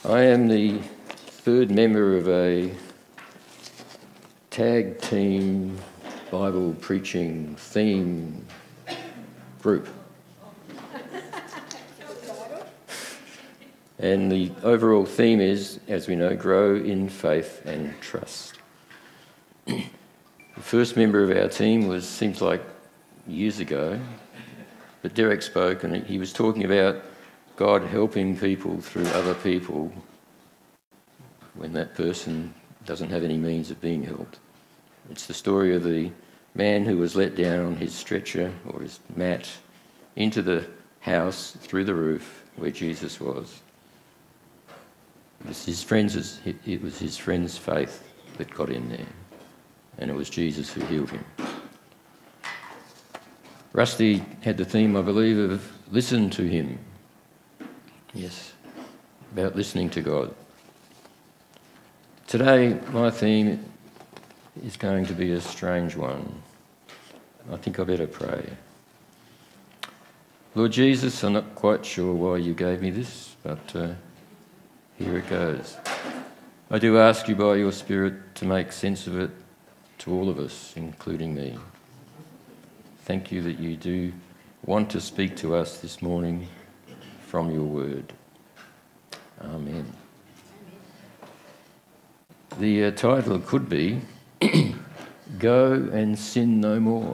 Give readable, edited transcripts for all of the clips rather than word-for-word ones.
I am the third member of a tag team Bible preaching theme group. And the overall theme is, as we know, grow in faith and trust. The first member of our team seems like years ago, but Derek spoke and he was talking about God helping people through other people when that person doesn't have any means of being helped. It's the story of the man who was let down on his stretcher or his mat into the house through the roof where Jesus was. It was his friend's faith that got in there, and it was Jesus who healed him. Rusty had the theme, I believe, of listen to him. Yes, about listening to God. Today, my theme is going to be a strange one. I think I better pray. Lord Jesus, I'm not quite sure why you gave me this, but here it goes. I do ask you by your Spirit to make sense of it to all of us, including me. Thank you that you do want to speak to us this morning from your word. Amen. The title could be Go and Sin No More.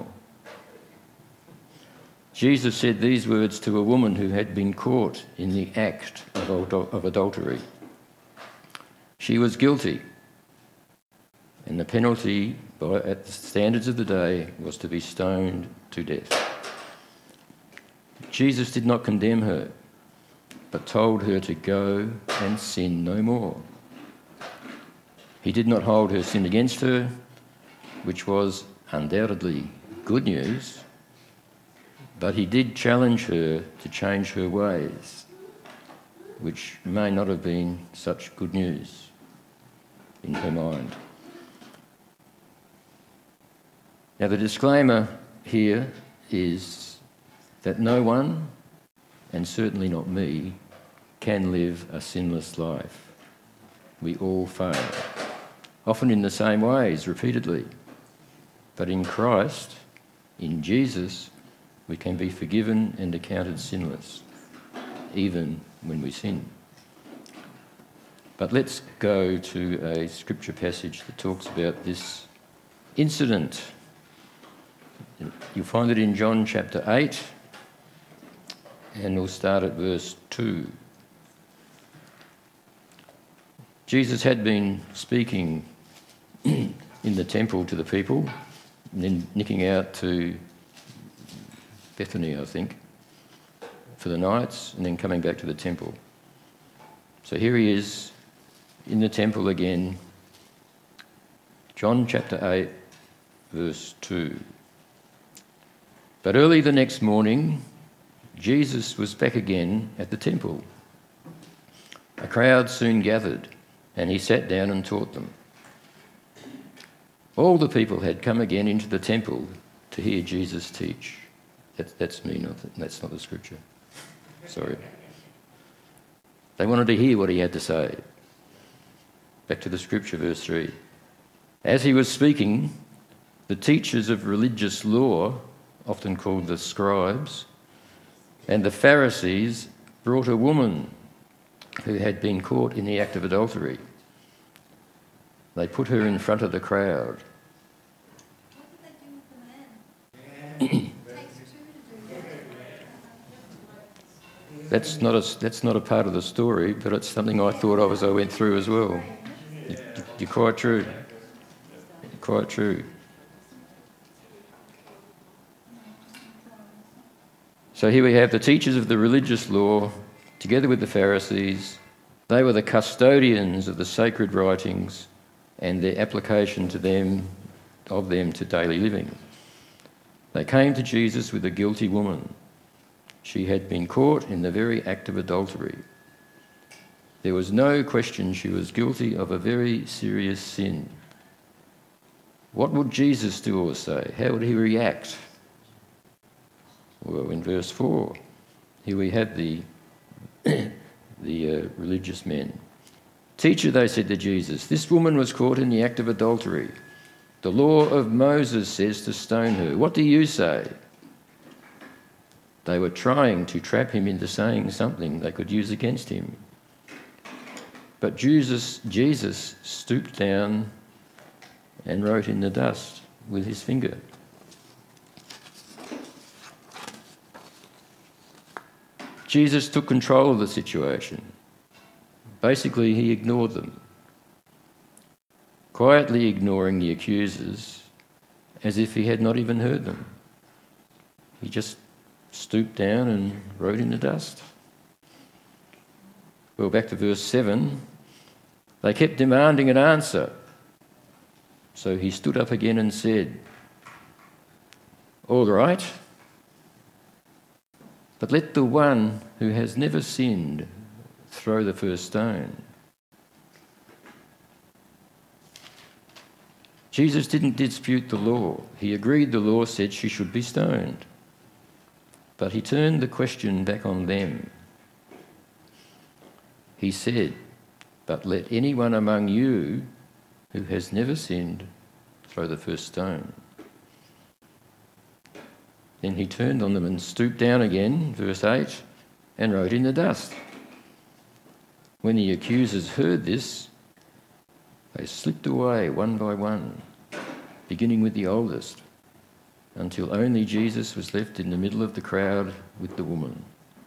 Jesus said these words to a woman who had been caught in the act of adultery. She was guilty, and the penalty at the standards of the day was to be stoned to death. Jesus did not condemn her, but told her to go and sin no more. He did not hold her sin against her, which was undoubtedly good news, but he did challenge her to change her ways, which may not have been such good news in her mind. Now, the disclaimer here is that no one, and certainly not me, can live a sinless life. We all fail, often in the same ways, repeatedly. But in Christ, in Jesus, we can be forgiven and accounted sinless, even when we sin. But let's go to a scripture passage that talks about this incident. You'll find it in John chapter 8, and we'll start at verse 2. Jesus had been speaking in the temple to the people, and then nicking out to Bethany, I think, for the nights, and then coming back to the temple. So here he is in the temple again. John chapter 8, verse 2. But early the next morning, Jesus was back again at the temple. A crowd soon gathered, and he sat down and taught them. All the people had come again into the temple to hear Jesus teach. That's me, that's not the scripture. Sorry. They wanted to hear what he had to say. Back to the scripture, verse 3. As he was speaking, the teachers of religious law, often called the scribes, and the Pharisees brought a woman who had been caught in the act of adultery. They put her in front of the crowd. What did they do with the man? That's not a part of the story, but it's something I thought of as I went through as well. You're quite true. Quite true. So here we have the teachers of the religious law, together with the Pharisees. They were the custodians of the sacred writings and their application to them to daily living. They came to Jesus with a guilty woman. She had been caught in the very act of adultery. There was no question she was guilty of a very serious sin. What would Jesus do or say? How would he react? Well, in verse 4, here we have the religious men. "Teacher," they said to Jesus, "this woman was caught in the act of adultery. The law of Moses says to stone her. What do you say?" They were trying to trap him into saying something they could use against him. But Jesus stooped down and wrote in the dust with his finger. Jesus took control of the situation. Basically, he ignored them, quietly ignoring the accusers as if he had not even heard them. He just stooped down and wrote in the dust. Well, back to verse 7. They kept demanding an answer. So he stood up again and said, "All right, but let the one who has never sinned throw the first stone." Jesus didn't dispute the law. He agreed the law said she should be stoned. But he turned the question back on them. He said, "But let anyone among you who has never sinned throw the first stone." Then he turned on them and stooped down again, verse 8, and wrote in the dust. When the accusers heard this, they slipped away one by one, beginning with the oldest, until only Jesus was left in the middle of the crowd with the woman.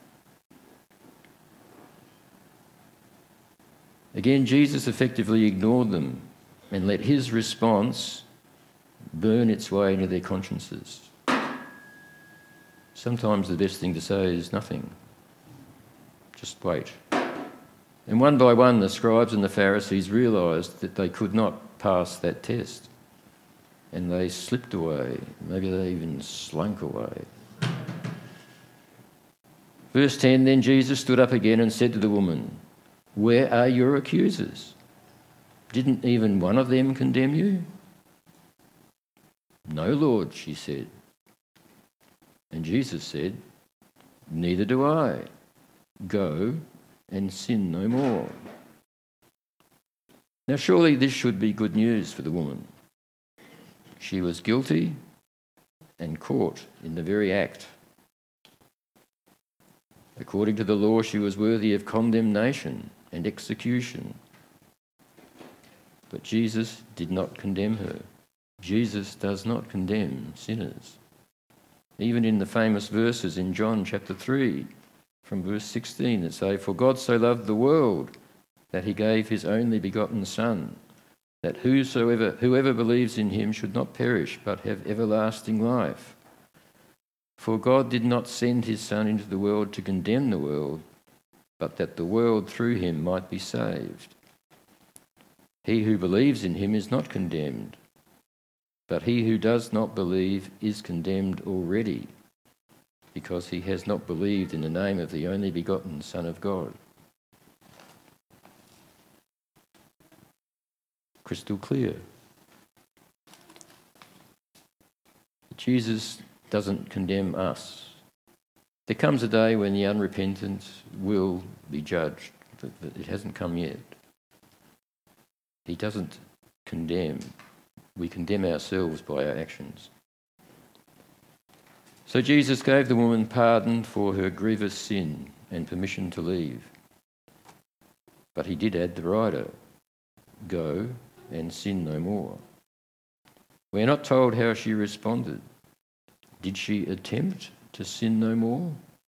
Again, Jesus effectively ignored them and let his response burn its way into their consciences. Sometimes the best thing to say is nothing. Just wait. And one by one, the scribes and the Pharisees realised that they could not pass that test. And they slipped away. Maybe they even slunk away. Verse 10, then Jesus stood up again and said to the woman, "Where are your accusers? Didn't even one of them condemn you?" "No, Lord," she said. And Jesus said, "Neither do I. Go and sin no more." Now surely this should be good news for the woman. She was guilty and caught in the very act. According to the law, she was worthy of condemnation and execution. But Jesus did not condemn her. Jesus does not condemn sinners. Even in the famous verses in John chapter 3, from verse 16, that say, "For God so loved the world that he gave his only begotten Son, that whoever believes in him should not perish but have everlasting life. For God did not send his Son into the world to condemn the world, but that the world through him might be saved. He who believes in him is not condemned, but he who does not believe is condemned already, because he has not believed in the name of the only begotten Son of God." Crystal clear. Jesus doesn't condemn us. There comes a day when the unrepentant will be judged, but it hasn't come yet. He doesn't condemn. We condemn ourselves by our actions. So Jesus gave the woman pardon for her grievous sin and permission to leave. But he did add the rider, "Go and sin no more." We're not told how she responded. Did she attempt to sin no more?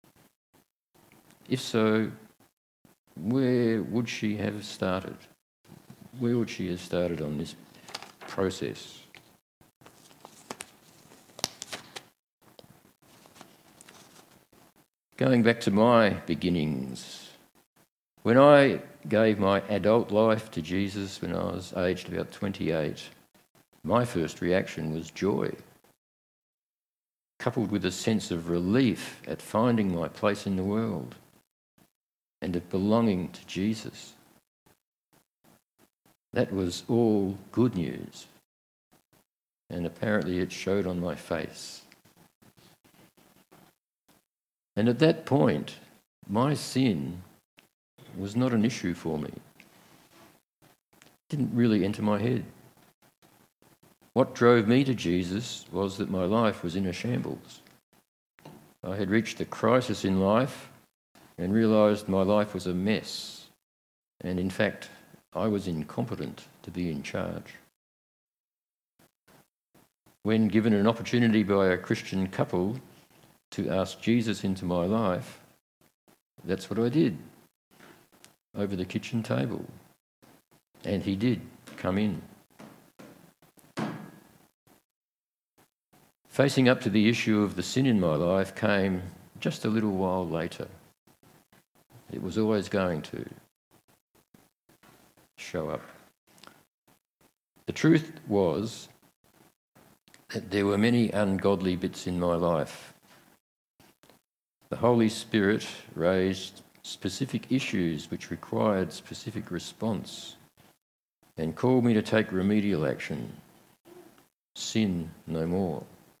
If so, where would she have started? Where would she have started on this process? Going back to my beginnings, when I gave my adult life to Jesus when I was aged about 28, my first reaction was joy, coupled with a sense of relief at finding my place in the world and of belonging to Jesus. That was all good news, and apparently it showed on my face. And at that point, my sin was not an issue for me. Didn't really enter my head. What drove me to Jesus was that my life was in a shambles. I had reached a crisis in life and realised my life was a mess. And in fact, I was incompetent to be in charge. When given an opportunity by a Christian couple to ask Jesus into my life, that's what I did, over the kitchen table. And he did come in. Facing up to the issue of the sin in my life came just a little while later. It was always going to show up. The truth was that there were many ungodly bits in my life. The Holy Spirit raised specific issues which required specific response and called me to take remedial action. Sin no more.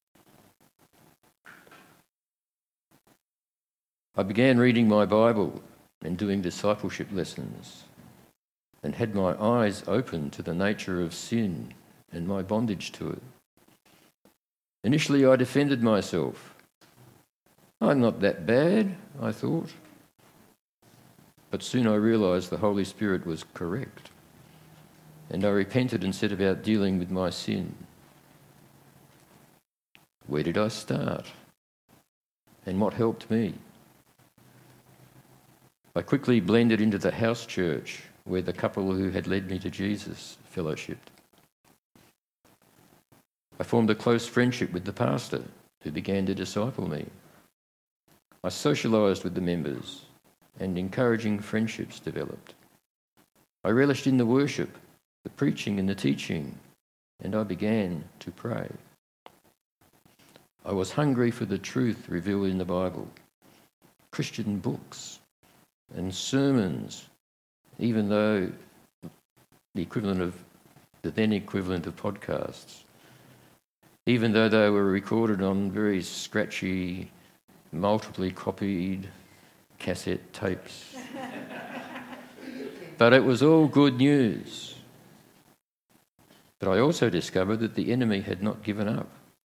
I began reading my Bible and doing discipleship lessons and had my eyes open to the nature of sin and my bondage to it. Initially, I defended myself. I'm not that bad, I thought. But soon I realised the Holy Spirit was correct, and I repented and set about dealing with my sin. Where did I start? And what helped me? I quickly blended into the house church where the couple who had led me to Jesus fellowshipped. I formed a close friendship with the pastor who began to disciple me. I socialised with the members and encouraging friendships developed. I relished in the worship, the preaching and the teaching, and I began to pray. I was hungry for the truth revealed in the Bible, Christian books and sermons, even though the then equivalent of podcasts, even though they were recorded on very scratchy, multiply copied cassette tapes. But it was all good news. But I also discovered that the enemy had not given up.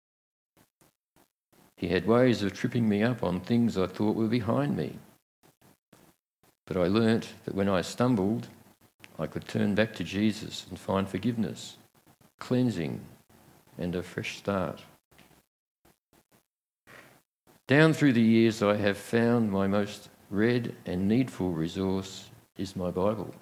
He had ways of tripping me up on things I thought were behind me. But I learnt that when I stumbled, I could turn back to Jesus and find forgiveness, cleansing, and a fresh start. Down through the years, I have found my most read and needful resource is my Bible.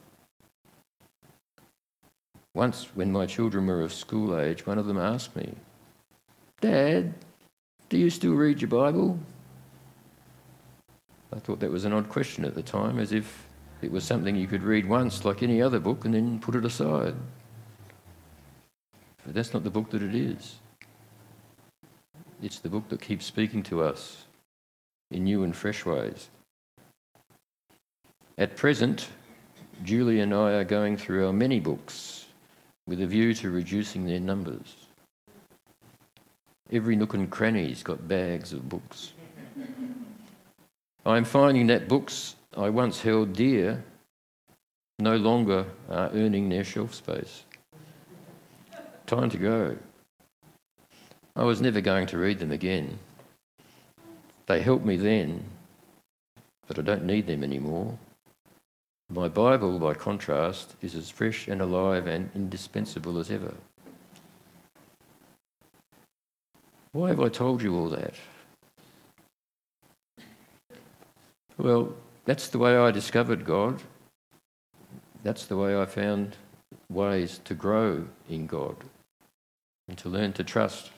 Once, when my children were of school age, one of them asked me, "Dad, do you still read your Bible?" I thought that was an odd question at the time, as if it was something you could read once like any other book and then put it aside. But that's not the book that it is. It's the book that keeps speaking to us in new and fresh ways. At present, Julie and I are going through our many books with a view to reducing their numbers. Every nook and cranny's got bags of books. I'm finding that books I once held dear no longer are earning their shelf space. Time to go. I was never going to read them again. They helped me then, but I don't need them anymore. My Bible, by contrast, is as fresh and alive and indispensable as ever. Why have I told you all that? Well, that's the way I discovered God. That's the way I found ways to grow in God and to learn to trust.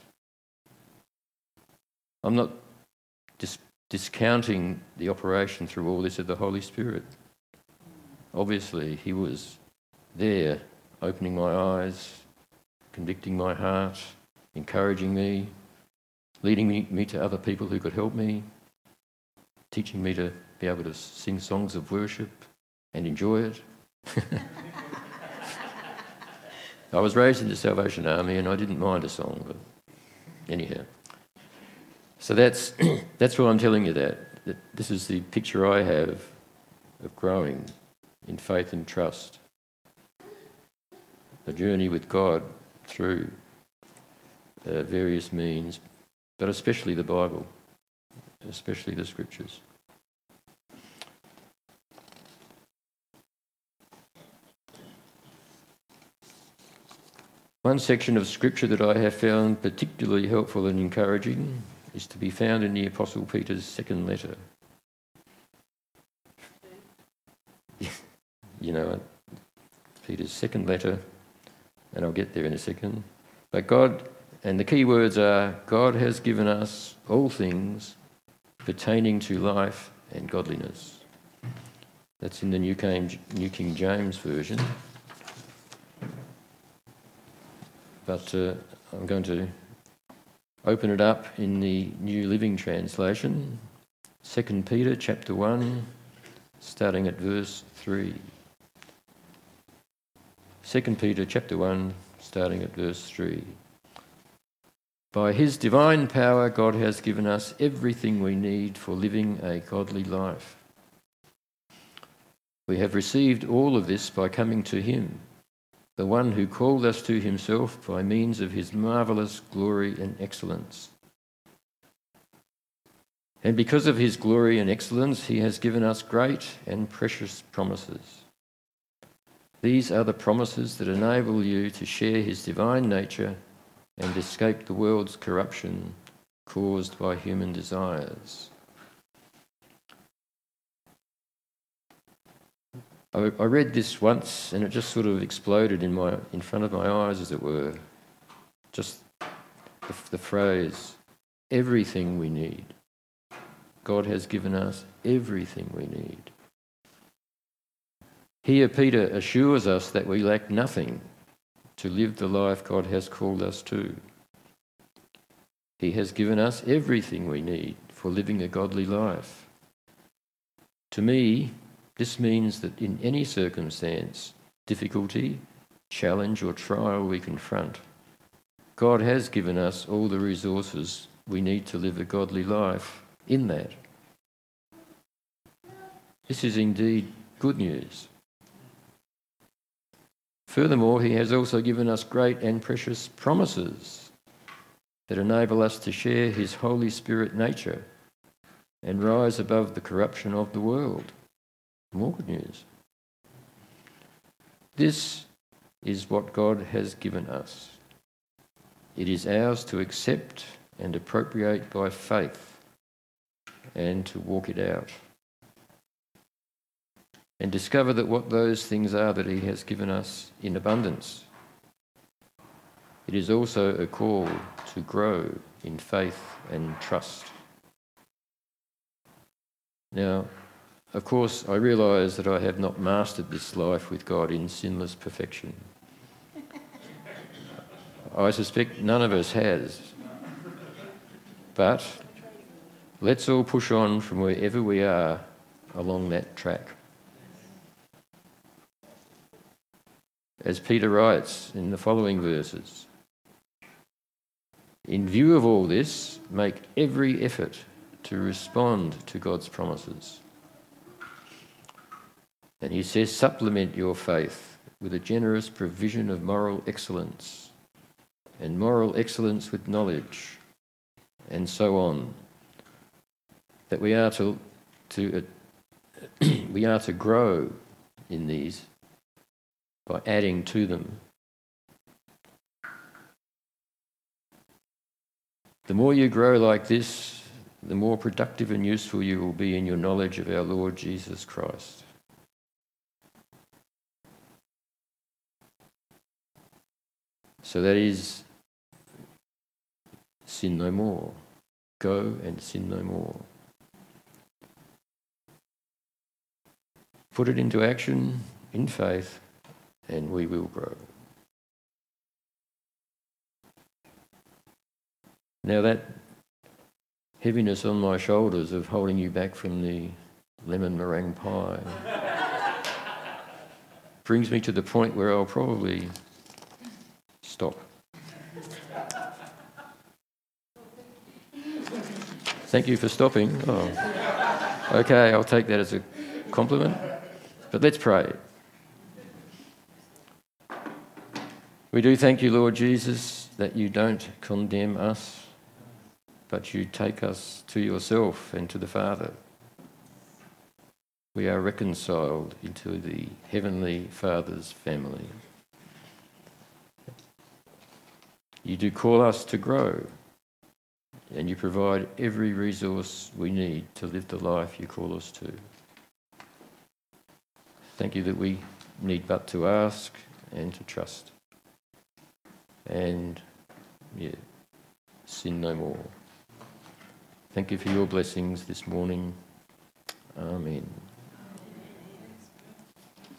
I'm not discounting the operation through all this of the Holy Spirit. Obviously, he was there, opening my eyes, convicting my heart, encouraging me, leading me to other people who could help me, teaching me to be able to sing songs of worship and enjoy it. I was raised in the Salvation Army and I didn't mind a song, but anyhow. So that's why I'm telling you that this is the picture I have of growing in faith and trust. a journey with God through various means, but especially the Bible, especially the Scriptures. One section of Scripture that I have found particularly helpful and encouraging is to be found in the Apostle Peter's second letter. You know it, Peter's second letter, and I'll get there in a second. But God, and the key words are, God has given us all things pertaining to life and godliness. That's in the New King James Version. But I'm going to open it up in the New Living Translation, 2 Peter chapter 1, starting at verse 3. 2 Peter chapter 1, starting at verse 3. By his divine power, God has given us everything we need for living a godly life. We have received all of this by coming to him, the one who called us to himself by means of his marvellous glory and excellence. And because of his glory and excellence, he has given us great and precious promises. These are the promises that enable you to share his divine nature and escape the world's corruption caused by human desires. I read this once and it just sort of exploded in front of my eyes, as it were. Just the phrase, everything we need. God has given us everything we need. Here Peter assures us that we lack nothing to live the life God has called us to. He has given us everything we need for living a godly life. To me, this means that in any circumstance, difficulty, challenge or trial we confront, God has given us all the resources we need to live a godly life in that. This is indeed good news. Furthermore, he has also given us great and precious promises that enable us to share his Holy Spirit nature and rise above the corruption of the world. More good news. This is what God has given us. It is ours to accept and appropriate by faith and to walk it out. And discover that what those things are that he has given us in abundance. It is also a call to grow in faith and trust. Now, of course, I realise that I have not mastered this life with God in sinless perfection. I suspect none of us has. But let's all push on from wherever we are along that track. As Peter writes in the following verses, in view of all this, make every effort to respond to God's promises. And he says, supplement your faith with a generous provision of moral excellence, and moral excellence with knowledge, and so on. That we are to we are to grow in these by adding to them. The more you grow like this, the more productive and useful you will be in your knowledge of our Lord Jesus Christ. So that is, sin no more. Go and sin no more. Put it into action in faith, and we will grow. Now that heaviness on my shoulders of holding you back from the lemon meringue pie brings me to the point where I'll probably stop. Thank you for stopping. Oh. Okay, I'll take that as a compliment. But let's pray. We do thank you, Lord Jesus, that you don't condemn us, but you take us to yourself and to the Father. We are reconciled into the Heavenly Father's family. You do call us to grow, and you provide every resource we need to live the life you call us to. Thank you that we need but to ask and to trust. And, sin no more. Thank you for your blessings this morning. Amen.